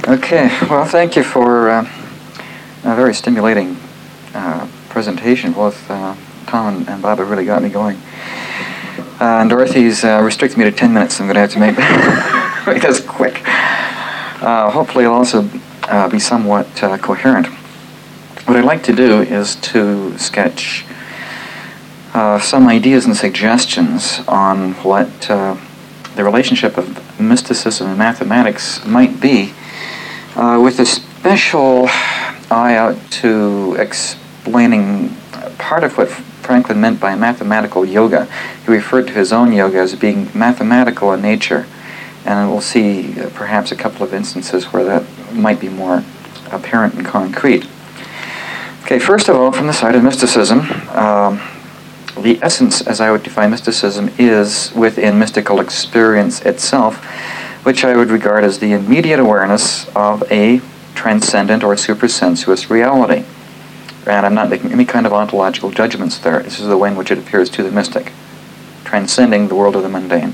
Okay, well, thank you for a very stimulating presentation. Both Tom and Bob have really got me going. And Dorothy's restricted me to 10 minutes. I'm going to have to make, make this quick. Hopefully it'll also be somewhat coherent. What I'd like to do is to sketch some ideas and suggestions on what the relationship of mysticism and mathematics might be, with a special eye out to explaining part of what Franklin meant by mathematical yoga. He referred to his own yoga as being mathematical in nature, and we'll see perhaps a couple of instances where that might be more apparent and concrete. Okay, first of all, from the side of mysticism, the essence, as I would define mysticism, is within mystical experience itself, which I would regard as the immediate awareness of a transcendent or supersensuous reality. And I'm not making any kind of ontological judgments there. This is the way in which it appears to the mystic, transcending the world of the mundane.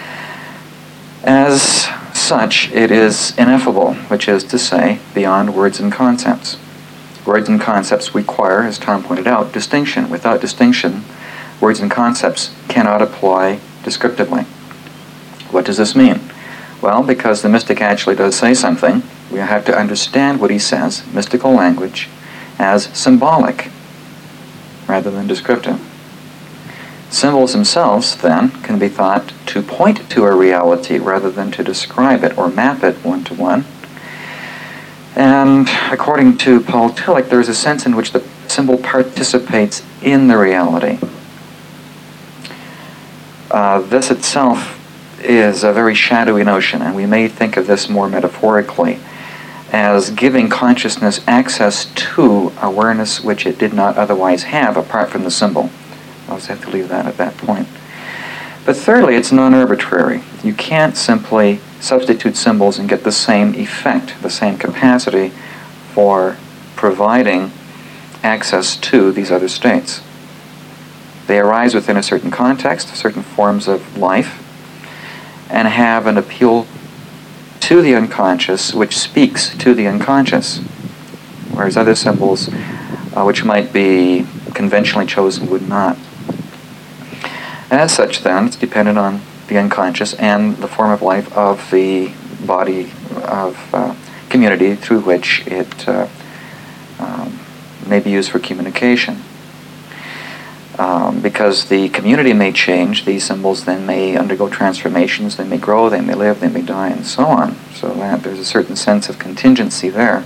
As such, it is ineffable, which is to say, beyond words and concepts. Words and concepts require, as Tom pointed out, distinction. Without distinction, words and concepts cannot apply descriptively. What does this mean? Well, because the mystic actually does say something, we have to understand what he says, mystical language, as symbolic rather than descriptive. Symbols themselves, then, can be thought to point to a reality rather than to describe it or map it one-to-one. And according to Paul Tillich, there is a sense in which the symbol participates in the reality. This itself is a very shadowy notion, and we may think of this more metaphorically as giving consciousness access to awareness which it did not otherwise have apart from the symbol. I'll just have to leave that at that point. But thirdly, it's non-arbitrary. You can't simply substitute symbols and get the same effect, the same capacity for providing access to these other states. They arise within a certain context, certain forms of life, and have an appeal to the unconscious which speaks to the unconscious, whereas other symbols which might be conventionally chosen would not. As such, then, it's dependent on the unconscious and the form of life of the body of community through which it may be used for communication. Because the community may change, these symbols then may undergo transformations, they may grow, they may live, they may die, and so on. So that there's a certain sense of contingency there.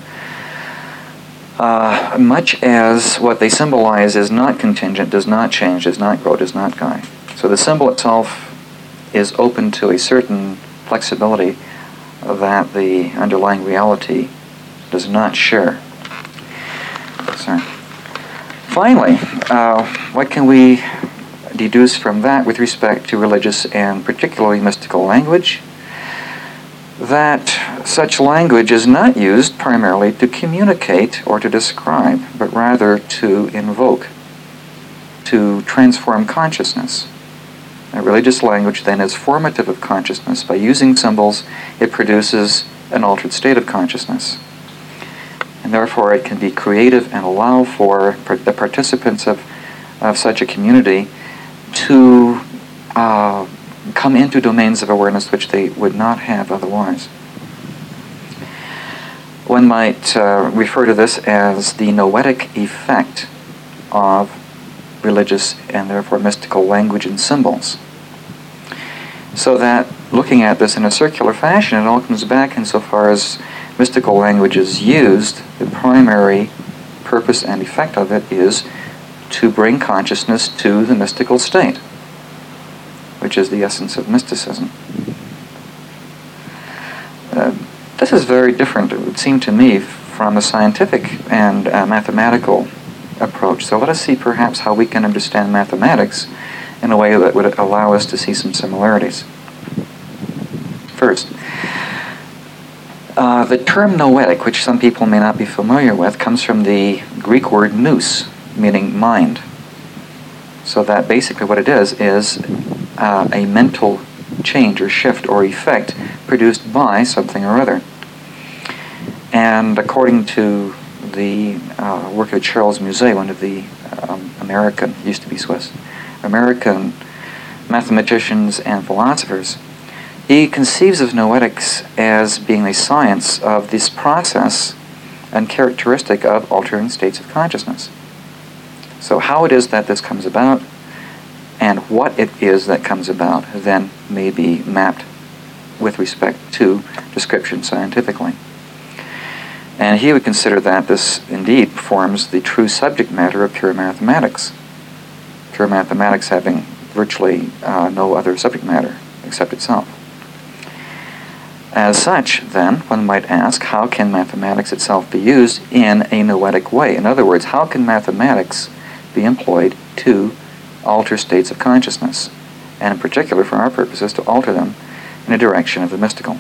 Much as what they symbolize is not contingent, does not change, does not grow, does not die. So the symbol itself is open to a certain flexibility that the underlying reality does not share. Sorry. Finally, what can we deduce from that with respect to religious and particularly mystical language? That such language is not used primarily to communicate or to describe, but rather to invoke, to transform consciousness. A religious language then is formative of consciousness. By using symbols, it produces an altered state of consciousness. And therefore it can be creative and allow for the participants of such a community to come into domains of awareness which they would not have otherwise. One might refer to this as the noetic effect of religious and therefore mystical language and symbols. So that looking at this in a circular fashion, it all comes back insofar as mystical language is used, the primary purpose and effect of it is to bring consciousness to the mystical state, which is the essence of mysticism. This is very different, it would seem to me, from a scientific and mathematical approach. So let us see perhaps how we can understand mathematics in a way that would allow us to see some similarities. First, the term noetic, which some people may not be familiar with, comes from the Greek word nous, meaning mind. So that basically what it is a mental change or shift or effect produced by something or other. And according to the work of Charles Musset, one of the American, used to be Swiss, American mathematicians and philosophers, he conceives of noetics as being a science of this process and characteristic of altering states of consciousness. So how it is that this comes about and what it is that comes about then may be mapped with respect to description scientifically. And he would consider that this indeed forms the true subject matter of pure mathematics. Pure mathematics having virtually no other subject matter except itself. As such, then, one might ask, how can mathematics itself be used in a noetic way? In other words, how can mathematics be employed to alter states of consciousness, and in particular, for our purposes, to alter them in a direction of the mystical?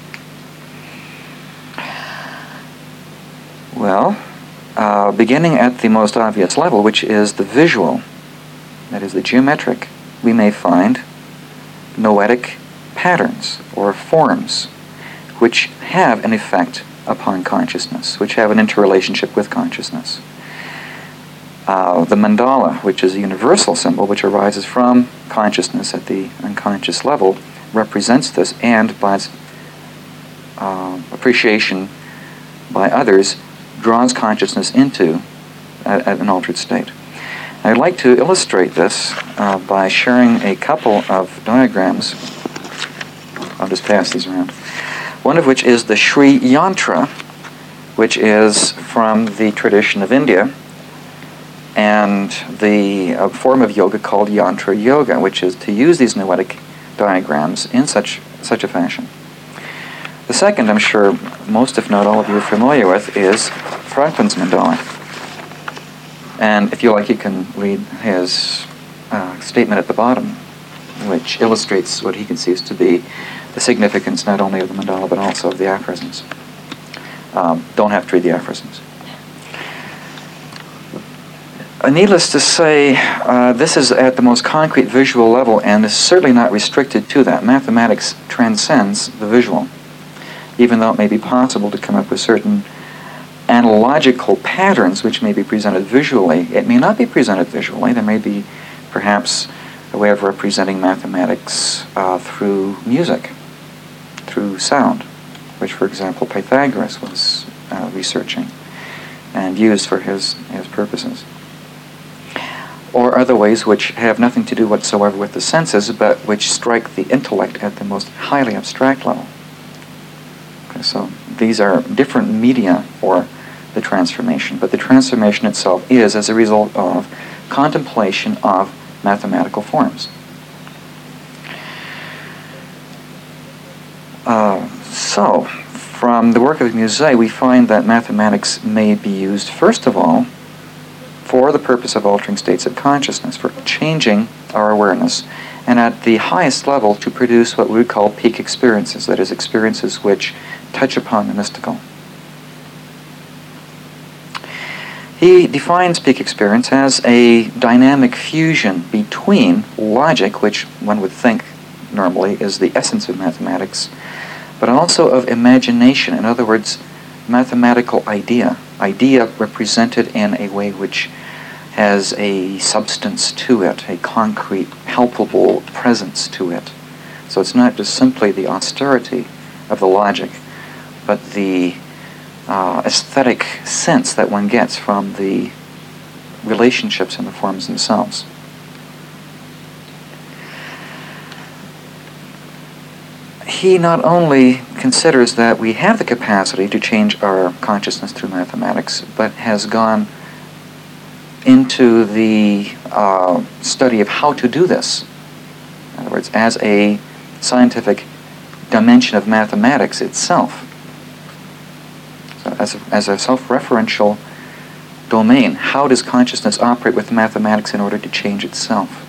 Well, beginning at the most obvious level, which is the visual, that is the geometric, we may find noetic patterns or forms which have an effect upon consciousness, which have an interrelationship with consciousness. The mandala, which is a universal symbol which arises from consciousness at the unconscious level, represents this, and by its appreciation by others, draws consciousness into an altered state. I'd like to illustrate this by sharing a couple of diagrams. I'll just pass these around. One of which is the Sri Yantra, which is from the tradition of India, and the form of yoga called Yantra Yoga, which is to use these noetic diagrams in such a fashion. The second, I'm sure most, if not all of you, are familiar with, is Franklin's mandala. And if you like, you can read his statement at the bottom, which illustrates what he conceives to be the significance not only of the mandala but also of the aphorisms. Don't have to read the aphorisms. Needless to say, this is at the most concrete visual level, and is certainly not restricted to that. Mathematics transcends the visual, even though it may be possible to come up with certain analogical patterns which may be presented visually. It may not be presented visually. There may be perhaps a way of representing mathematics through music, through sound, which, for example, Pythagoras was researching and used for his purposes. Or other ways which have nothing to do whatsoever with the senses, but which strike the intellect at the most highly abstract level. Okay, so these are different media for the transformation, but the transformation itself is as a result of contemplation of mathematical forms. So, from the work of Musset, we find that mathematics may be used, first of all, for the purpose of altering states of consciousness, for changing our awareness, and at the highest level to produce what we would call peak experiences, that is, experiences which touch upon the mystical. He defines peak experience as a dynamic fusion between logic, which one would think normally is the essence of mathematics, but also of imagination. In other words, mathematical idea represented in a way which has a substance to it, a concrete, palpable presence to it. So it's not just simply the austerity of the logic, but the aesthetic sense that one gets from the relationships and the forms themselves. He not only considers that we have the capacity to change our consciousness through mathematics, but has gone into the study of how to do this. In other words, as a scientific dimension of mathematics itself. So as a self-referential domain, how does consciousness operate with mathematics in order to change itself?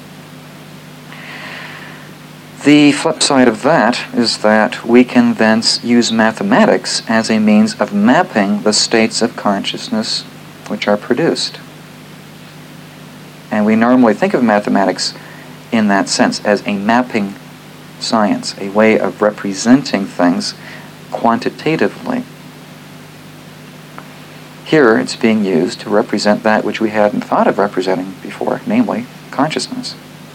The flip side of that is that we can then use mathematics as a means of mapping the states of consciousness which are produced. And we normally think of mathematics in that sense as a mapping science, a way of representing things quantitatively Here it's being used to represent that which we hadn't thought of representing before, namely consciousness.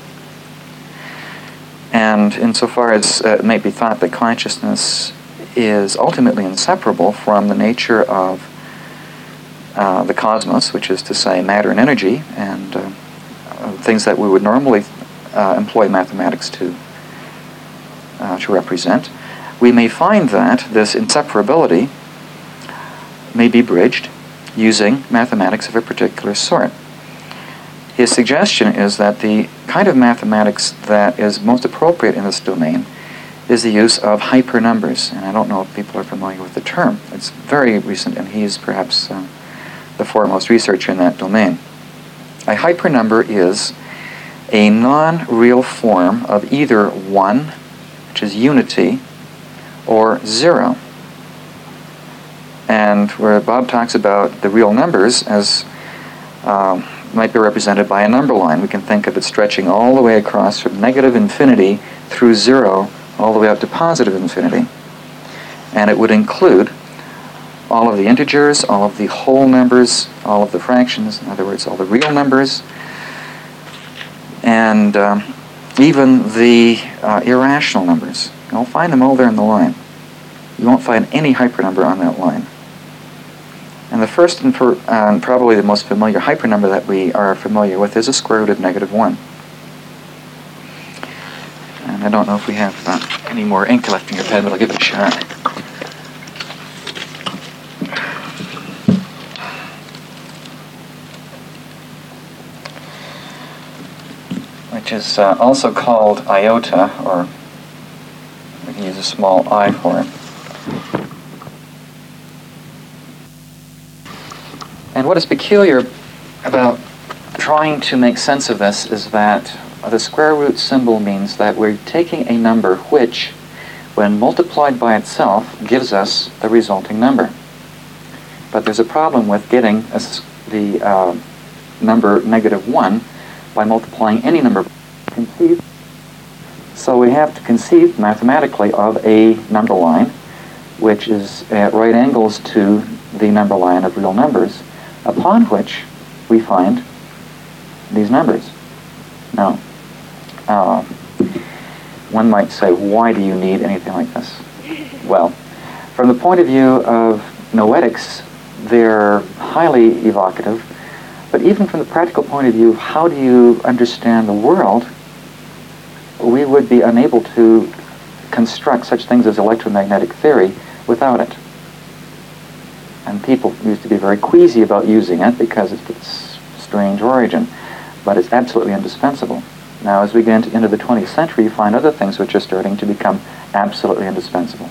And insofar as it might be thought that consciousness is ultimately inseparable from the nature of the cosmos, which is to say matter and energy, and things that we would normally employ mathematics to represent, we may find that this inseparability may be bridged using mathematics of a particular sort. His suggestion is that the kind of mathematics that is most appropriate in this domain is the use of hypernumbers. And I don't know if people are familiar with the term. It's very recent, and he's perhaps the foremost researcher in that domain. A hypernumber is a non-real form of either 1, which is unity, or 0. And where Bob talks about the real numbers as might be represented by a number line, we can think of it stretching all the way across from negative infinity through 0 all the way up to positive infinity. And it would include all of the integers, all of the whole numbers, all of the fractions, in other words, all the real numbers, and even the irrational numbers. You'll find them all there in the line. You won't find any hypernumber on that line. And the first and probably the most familiar hypernumber that we are familiar with is a square root of -1. And I don't know if we have any more ink left in your pen, but I'll give it a shot. Which is also called iota, or we can use a small I for it. And what is peculiar about trying to make sense of this is that the square root symbol means that we're taking a number which, when multiplied by itself, gives us the resulting number. But there's a problem with getting the number -1 by multiplying any number. So we have to conceive mathematically of a number line which is at right angles to the number line of real numbers, upon which we find these numbers. Now, one might say, why do you need anything like this? Well, from the point of view of noetics, they're highly evocative, but even from the practical point of view, how do you understand the world? We would be unable to construct such things as electromagnetic theory without it. And people used to be very queasy about using it because of its strange origin, but it's absolutely indispensable. Now, as we get into the 20th century, you find other things which are starting to become absolutely indispensable.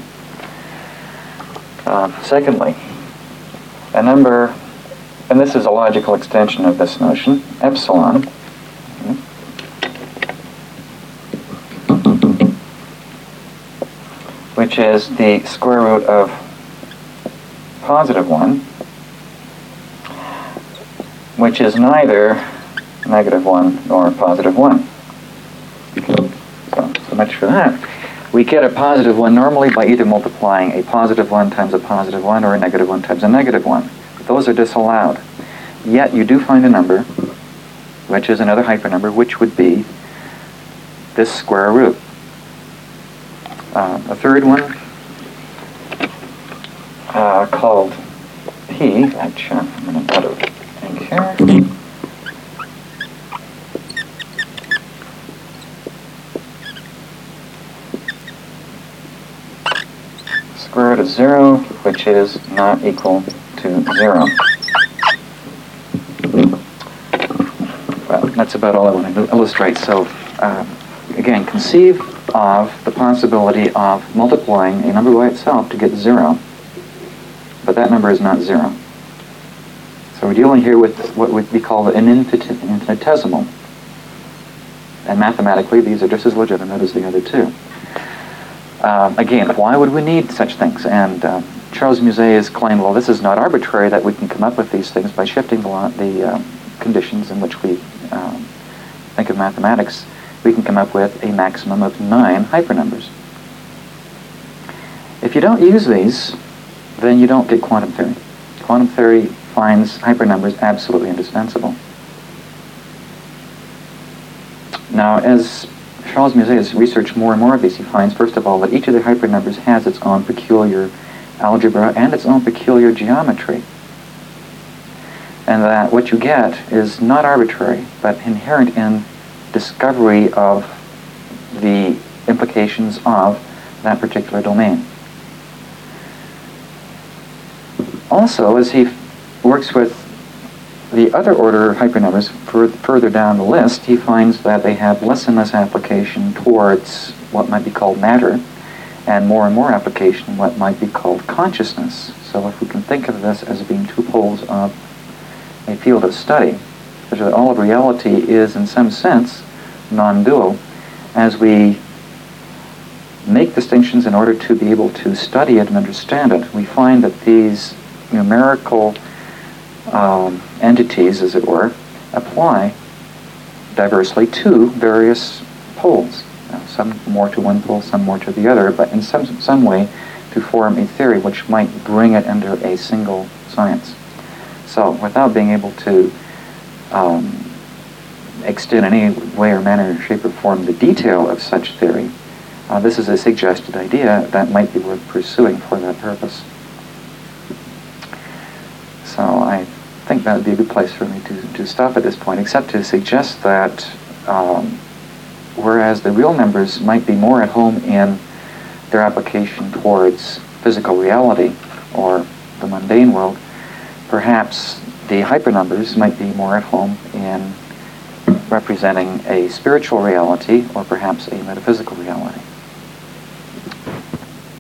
Secondly, a number, and this is a logical extension of this notion, epsilon, which is the square root of +1, which is neither -1 nor +1. So much for that. We get a +1 normally by either multiplying a +1 times a +1 or a -1 times a -1. Those are disallowed. Yet you do find a number, which is another hypernumber, which would be this square root. A third one, called P, which I'm going to put it in here. Square root of 0, which is not equal to 0. Well, that's about all I want to illustrate. So, again, conceive of the possibility of multiplying a number by itself to get 0, but that number is not 0. So we're dealing here with what would be called an infinitesimal. And mathematically, these are just as legitimate as the other two. Again, why would we need such things? And Charles Muset has claimed, well, this is not arbitrary, that we can come up with these things by shifting the conditions in which we think of mathematics. We can come up with a maximum of 9 hypernumbers. If you don't use these, then you don't get quantum theory. Quantum theory finds hypernumbers absolutely indispensable. Now, as Charles Musset has researched more and more of these, he finds, first of all, that each of the hypernumbers has its own peculiar algebra and its own peculiar geometry. And that what you get is not arbitrary, but inherent in discovery of the implications of that particular domain. Also, as he works with the other order hypernumbers further down the list, he finds that they have less and less application towards what might be called matter, and more application in what might be called consciousness. So if we can think of this as being two poles of a field of study, such that all of reality is in some sense non-dual, as we make distinctions in order to be able to study it and understand it, we find that these numerical entities, as it were, apply diversely to various poles. Some more to one pole, some more to the other, but in some way to form a theory which might bring it under a single science. So, without being able to extend in any way or manner, shape or form the detail of such theory, this is a suggested idea that might be worth pursuing for that purpose. So I think that would be a good place for me to stop at this point, except to suggest that whereas the real numbers might be more at home in their application towards physical reality or the mundane world, perhaps the hypernumbers might be more at home in representing a spiritual reality or perhaps a metaphysical reality.